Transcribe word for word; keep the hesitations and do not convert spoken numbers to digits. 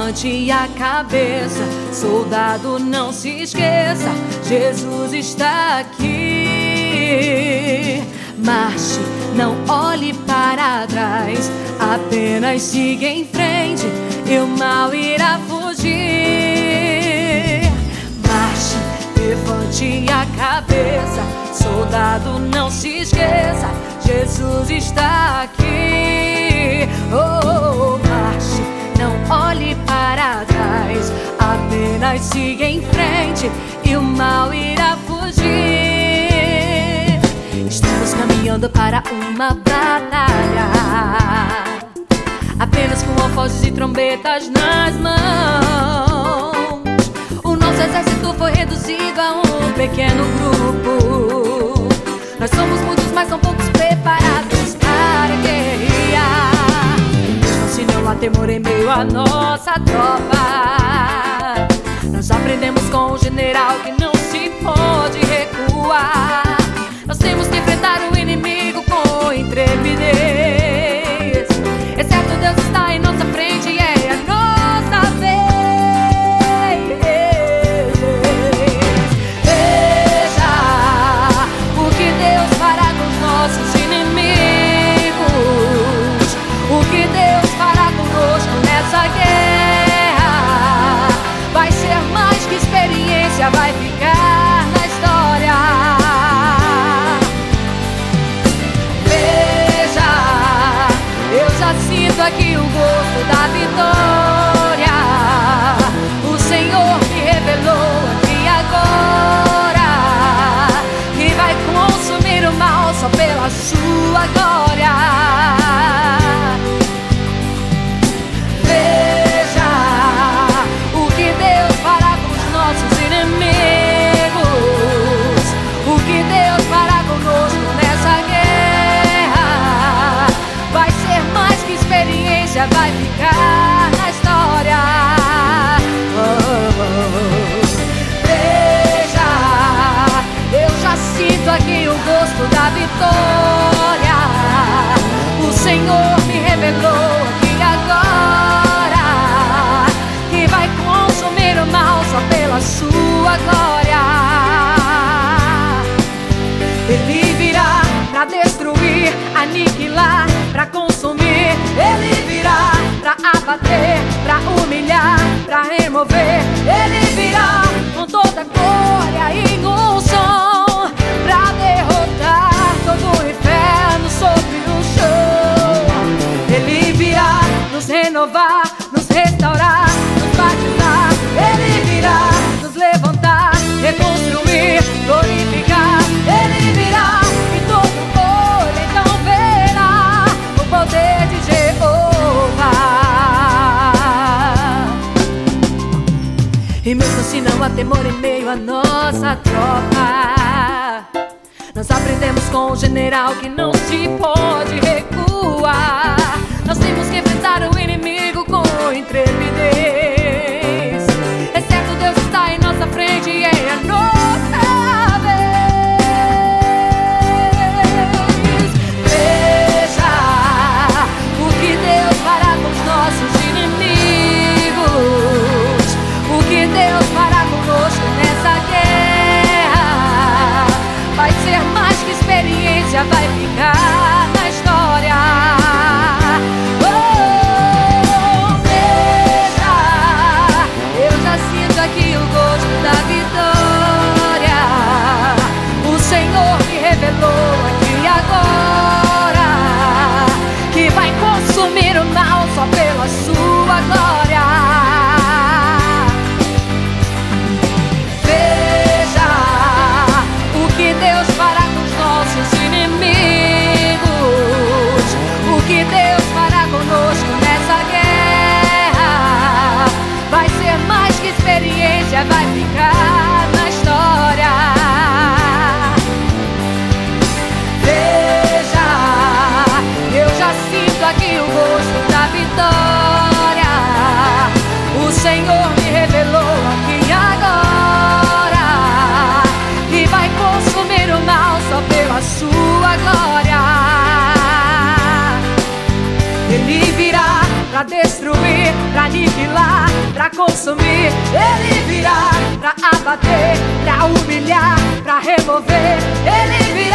levante a cabeça, soldado, não se esqueça, Jesus está aqui. Marche, não olhe para trás, apenas siga em frente e o mal irá fugir. Marche, levante a cabeça, soldado, não se esqueça, Jesus está aqui. Oh, marche, não olhe para trás, apenas siga em frente e o mal irá fugir. Estamos caminhando para uma batalha, apenas com alforjes e trombetas nas mãos. O nosso exército foi reduzido a um pequeno grupo. Nós somos muitos, mas são poucos preparados para guerrear. Mesmo assim não há temor em meio à nossa tropa. Nós aprendemos com o general que não se pode recuar. Nós temos que enfrentar o inimigo com intrepidez. Exceto Deus está em nossa frente e é a nossa vez. Veja o que Deus fará com os nossos inimigos, o que Deus fará conosco nessa guerra. Vai ser mais que experiência, vai ficar na história. Sinto aqui o gosto da vitória. O Senhor me revelou aqui agora que vai consumir o mal só pela sua glória. Veja o que Deus fará com os nossos inimigos, o que Deus fará conosco nessa guerra. Vai ser mais que experiência, vai ficar na história. Oh, oh, oh. Veja, eu já sinto aqui o gosto da vitória. O Senhor me revelou aqui agora que vai consumir o mal só pela sua glória. Ele virá pra destruir, aniquilar, pra consumir. Ele virá pra abater, pra humilhar, pra remover. Ele virá com toda glória e unção, pra derrotar todo o inferno sobre o chão. Ele virá nos renovar, nos restaurar, nos batizar. Ele virá nos levantar, reconstruir, glorificar. Ele virá e todo olho então verá o poder de Jeová. E mesmo assim não há temor em meio à nossa tropa. Nós aprendemos com o general que não se pode recuar. Nós temos que enfrentar o inimigo com intrepidez. Exceto Deus está em nossa frente e é a nossa vez. Veja o que Deus fará com os nossos inimigos, o que Deus fará conosco nessa guerra. Vai ser mais que experiência, vai ficar na história. Oh, veja, eu já sinto aqui o gosto da vitória. O Senhor me revelou aqui agora que vai consumir o mal só pela sua glória. Veja o que Deus fará com os nossos inimigos, o que Deus fará conosco nessa guerra. Vai ser mais que experiência, vai ficar na história. Veja, eu já sinto aqui o gosto da vitória. O Senhor me revelou aqui agora que vai consumir o mal só pela sua glória. Ele virá pra destruir, pra aniquilar, pra consumir. Ele virá pra abater, pra humilhar, pra remover. Ele virá